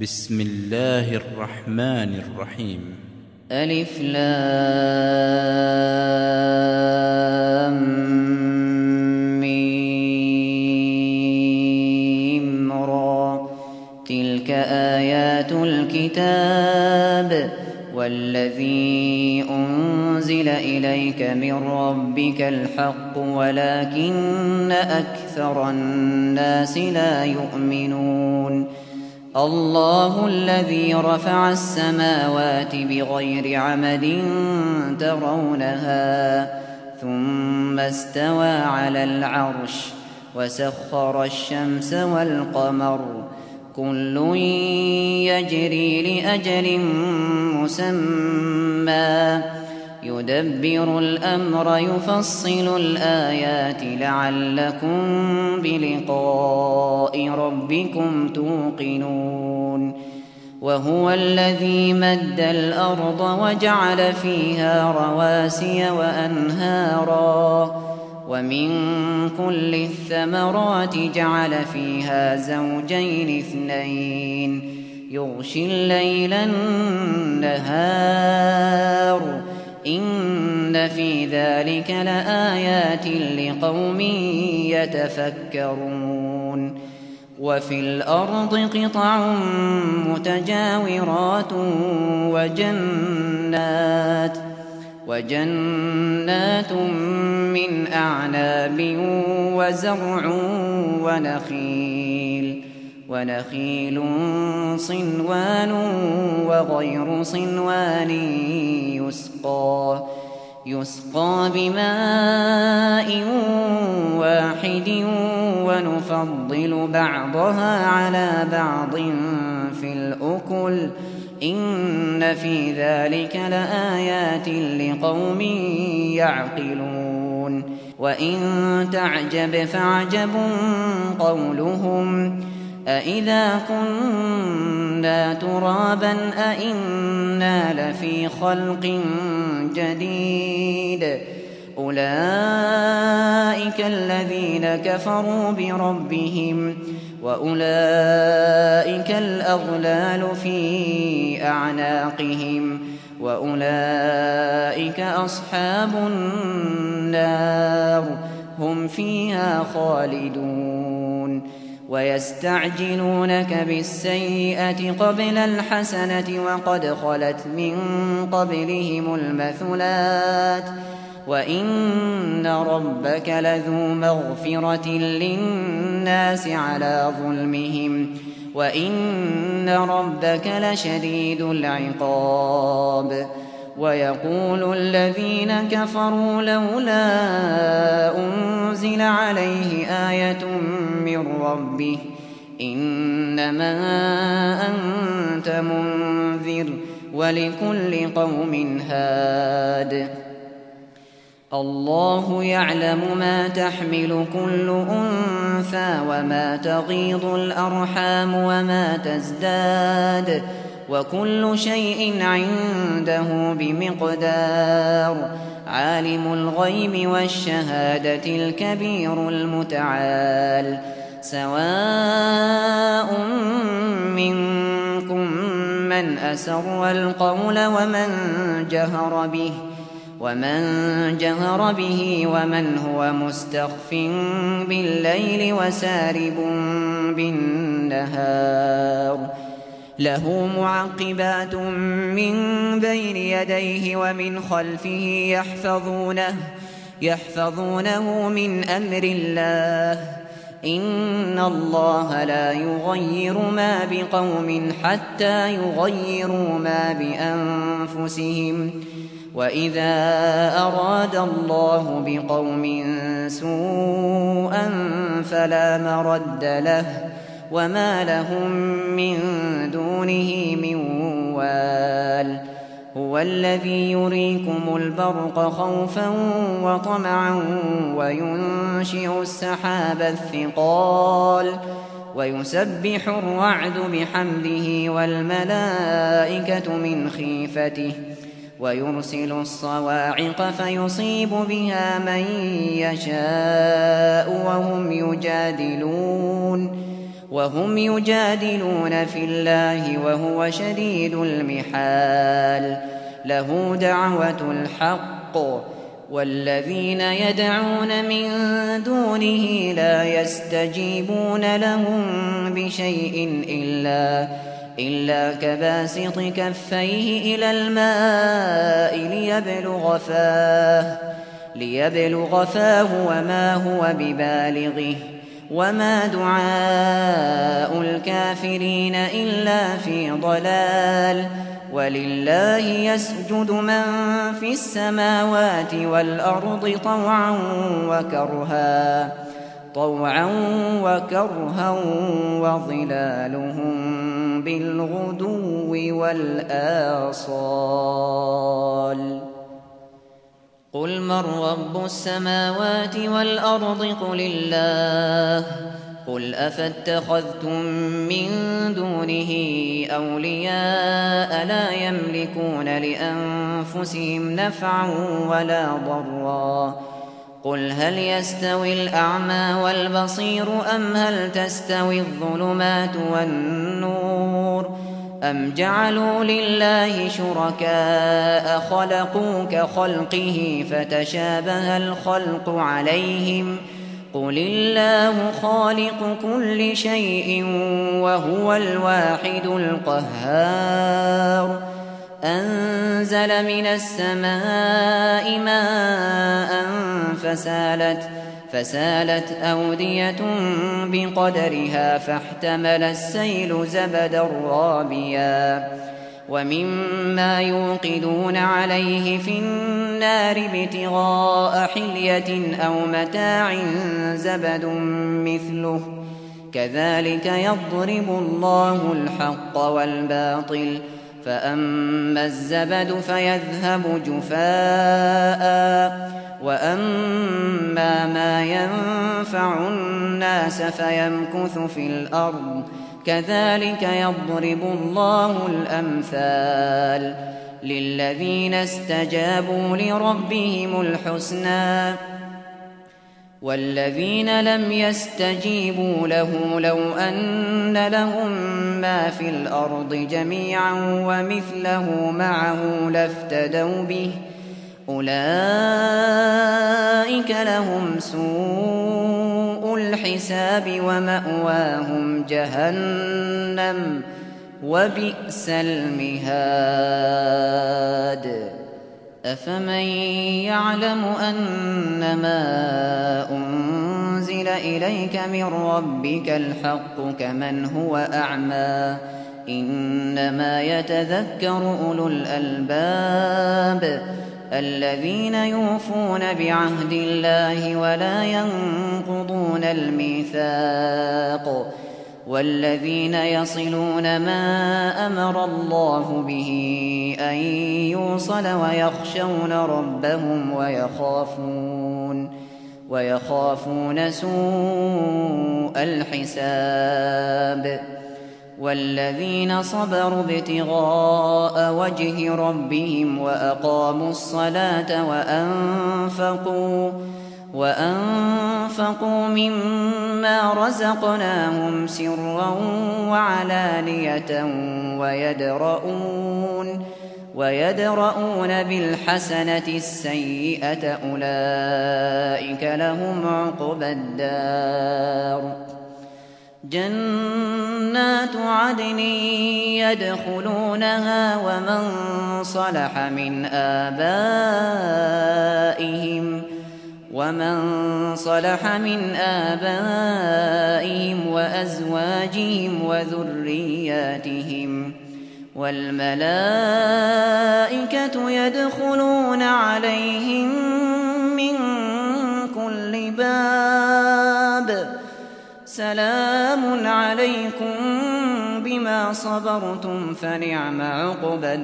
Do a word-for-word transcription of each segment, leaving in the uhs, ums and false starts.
بسم الله الرحمن الرحيم. ألف لام ميم را. تلك آيات الكتاب والذي أنزل إليك من ربك الحق ولكن أكثر الناس لا يؤمنون. الله الذي رفع السماوات بغير عمد ترونها ثم استوى على العرش وسخر الشمس والقمر كل يجري لأجل مسمى يدبر الأمر يفصل الآيات لعلكم بلقاء ربكم توقنون. وهو الذي مد الأرض وجعل فيها رواسي وأنهارا ومن كل الثمرات جعل فيها زوجين اثنين يغشي الليل النهار إن في ذلك لآيات لقوم يتفكرون. وفي الأرض قطع متجاورات وجنات وجنات من أعناب وزرع ونخيل ونخيل صنوان وغير صنوان يسقى يسقى بماء واحد ونفضل بعضها على بعض في الأكل إن في ذلك لآيات لقوم يعقلون. وإن تعجب فعجب قولهم أإذا كنا ترابا أإنا لفي خلق جديد أولئك الذين كفروا بربهم وأولئك الأغلال في أعناقهم وأولئك أصحاب النار هم فيها خالدون. ويستعجلونك بالسيئة قبل الحسنة وقد خلت من قبلهم المثلات وإن ربك لذو مغفرة للناس على ظلمهم وإن ربك لشديد العقاب. ويقول الذين كفروا لولا أنزل عليه آية من ربه إنما أنت منذر ولكل قوم هاد. الله يعلم ما تحمل كل أنثى وما تغيض الأرحام وما تزداد وكل شيء عنده بمقدار. عالم الغيب والشهادة الكبير المتعال. سواء منكم من أسر القول ومن جهر به ومن جهر به ومن هو مستخف بالليل وسارب بالنهار. له معقبات من بين يديه ومن خلفه يحفظونه يحفظونه من أمر الله إن الله لا يغير ما بقوم حتى يغيروا ما بأنفسهم وإذا أراد الله بقوم سوءا فلا مرد له وما لهم من دونه من وال. هو الذي يريكم البرق خوفا وطمعا وينشئ السحاب الثقال ويسبح الرعد بحمده والملائكة من خيفته ويرسل الصواعق فيصيب بها من يشاء وهم يجادلون وهم يجادلون في الله وهو شديد المحال له دعوة الحق والذين يدعون من دونه لا يستجيبون لهم بشيء إلا, إلا كباسط كفيه إلى الماء ليبلغ فاه, ليبلغ فاه وما هو ببالغه وما دعاء الكافرين إلا في ضلال ولله يسجد من في السماوات والأرض طوعا وكرها طوعا وكرها وظلالهم بالغدو والآصال قل من رب السماوات والأرض قل الله قل أفاتخذتم من دونه أولياء لا يملكون لأنفسهم نفعا ولا ضرا قل هل يستوي الأعمى والبصير أم هل تستوي الظلمات والنور أم جعلوا لله شركاء خلقوا كخلقه فتشابه الخلق عليهم قل الله خالق كل شيء وهو الواحد القهار أنزل من السماء ماء فسالت, فسالت أودية بقدرها فاحتمل السيل زبدا رابيا ومما يوقدون عليه في النار ابتغاء حلية أو متاع زبد مثله كذلك يضرب الله الحق والباطل فأما الزبد فيذهب جفاء وأما ما ينفع الناس فيمكث في الأرض كذلك يضرب الله الأمثال للذين استجابوا لربهم الحسنى والذين لم يستجيبوا له لو أن لهم ما في الأرض جميعا ومثله معه لافتدوا به أولئك لهم سوء الحساب ومأواهم جهنم وبئس المهاد أفمن يعلم أنما أنزل إليك من ربك الحق كمن هو أعمى إنما يتذكر أولو الألباب الذين يوفون بعهد الله ولا ينقضون الميثاق والذين يصلون ما أمر الله به أن يوصل ويخشون ربهم ويخافون ويخافون سوء الحساب والذين صبروا ابتغاء وجه ربهم وأقاموا الصلاة وأنفقوا وأنفقوا مما رزقناهم سرا وعلانية ويدرؤون ويدرؤون بالحسنة السيئة أولئك لهم عقبى الدار جنات عدن يدخلونها ومن صلح من آبائهم ومن صلح من آبائهم وأزواجهم وذرياتهم والملائكة يدخلون عليهم من كل باب سلام عليكم بما صبرتم فنعم عقبى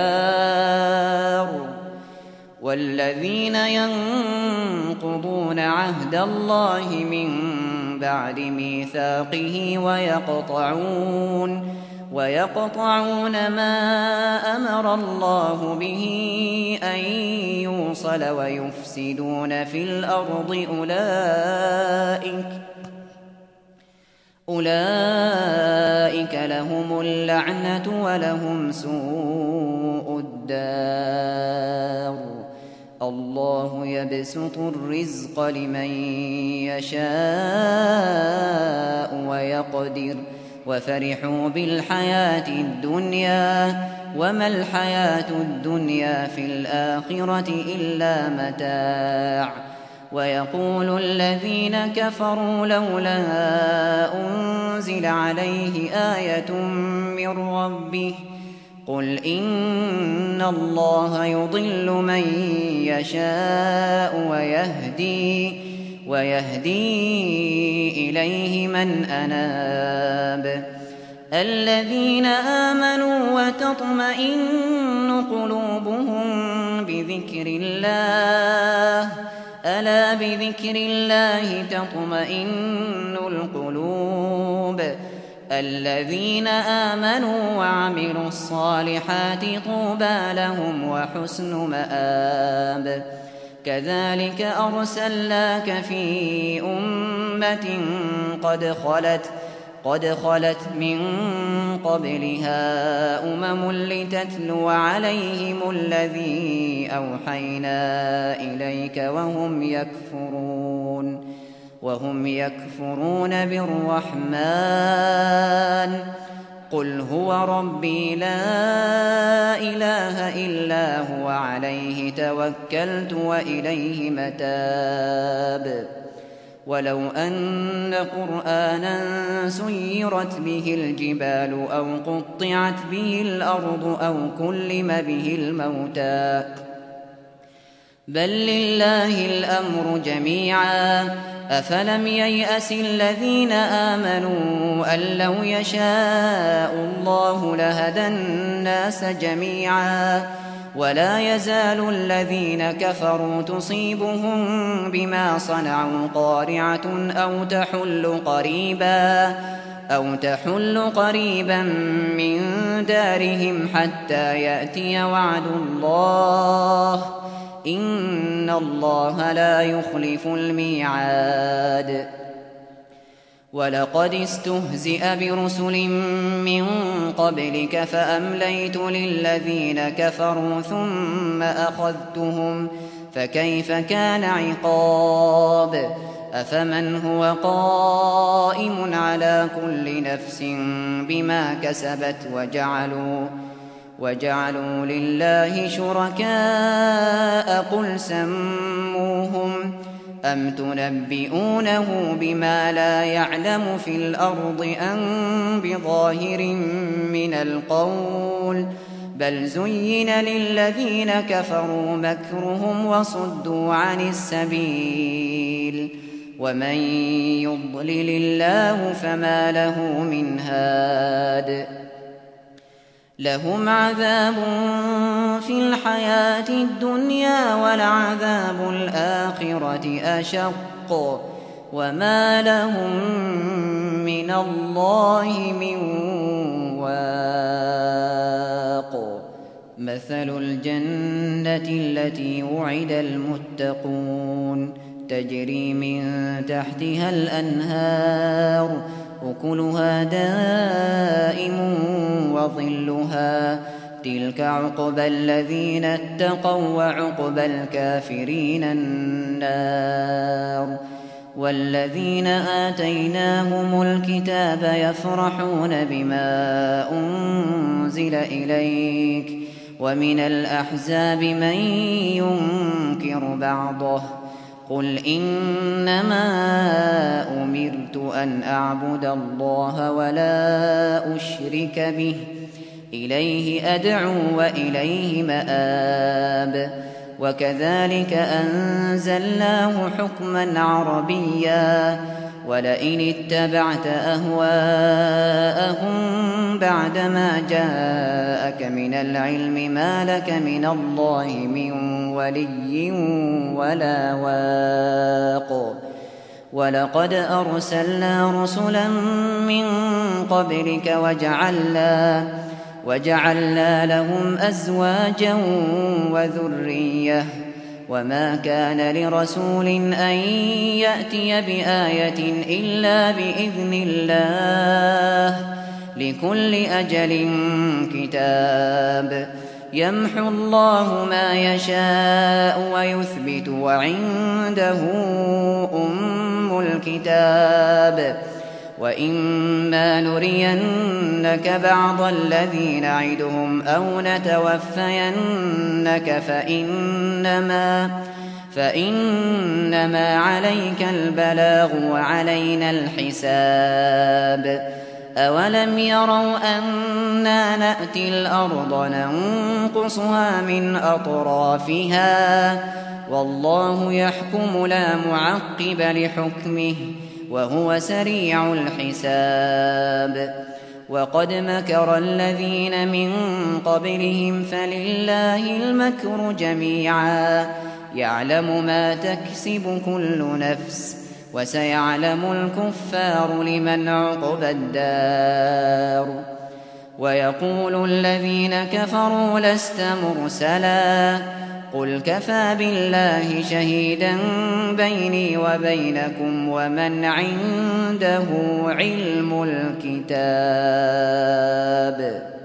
الدار والذين ينقضون عهد الله من بعد ميثاقه ويقطعون ويقطعون ما أمر الله به أن يوصل ويفسدون في الأرض أولئك أولئك لهم اللعنة ولهم سوء الدار الله يبسط الرزق لمن يشاء ويقدر وفرحوا بالحياة الدنيا وما الحياة الدنيا في الآخرة إلا متاع ويقول الذين كفروا لولا أنزل عليه آية من ربه قل إن الله يضل من يشاء ويهدي ويهدي إليه من أناب الذين آمنوا وتطمئن قلوبهم بذكر الله ألا بذكر الله تطمئن القلوب الذين آمنوا وعملوا الصالحات طوبى لهم وحسن مآب كذلك أرسلناك في أمة قد خلت قد خلت من قبلها أمم لتتلو عليهم الذي أوحينا إليك وهم يكفرون وهم يكفرون بالرحمن قل هو ربي لا إله إلا هو عليه توكلت وإليه متاب ولو أن قرآنا سيرت به الجبال أو قطعت به الأرض أو كلم به الموتى بل لله الأمر جميعا أفلم ييأس الذين آمنوا أن لو يشاء الله لهدى الناس جميعا ولا يزال الذين كفروا تصيبهم بما صنعوا قارعة أو تحل قريبا أو تحل قريبا من دارهم حتى يأتي وعد الله إن الله لا يخلف الميعاد ولقد استهزئ برسل من قبلك فأمليت للذين كفروا ثم أخذتهم فكيف كان عقاب أفمن هو قائم على كل نفس بما كسبت وجعلوا وجعلوا لله شركاء قل سموهم أم تنبئونه بما لا يعلم في الأرض أم بظاهر من القول بل زين للذين كفروا مكرهم وصدوا عن السبيل ومن يضلل الله فما له من هاد لهم عذاب في الحياة الدنيا ولعذاب الآخرة أشق وما لهم من الله من واق مثل الجنة التي وعد المتقون تجري من تحتها الأنهار أكلها دائم وظلها تلك عقبى الذين اتقوا وعقبى الكافرين النار والذين آتيناهم الكتاب يفرحون بما أنزل إليك ومن الأحزاب من ينكر بعضه قل إنما أمرت أن أعبد الله ولا أشرك به إليه أدعو وإليه مآب وكذلك أنزلناه حكما عربيا ولئن اتبعت أهواءهم بعدما جاءك من العلم ما لك من الله من ولي ولا واق ولقد أرسلنا رسلا من قبلك وجعلنا وجعلنا لهم أزواجا وذرية وما كان لرسول أن يأتي بآية إلا بإذن الله لكل أجل كتاب يمحو الله ما يشاء ويثبت وعنده أم الكتاب وإما نرينك بعض الذي نعدهم أو نتوفينك فإنما, فإنما عليك البلاغ وعلينا الحساب أولم يروا أنا نأتي الأرض ننقصها من أطرافها والله يحكم لا معقب لحكمه وهو سريع الحساب وقد مكر الذين من قبلهم فلله المكر جميعا يعلم ما تكسب كل نفس وسيعلم الكفار لمن عقبى الدار ويقول الذين كفروا لست مرسلا قل كفى بالله شهيدا بيني وبينكم ومن عنده علم الكتاب.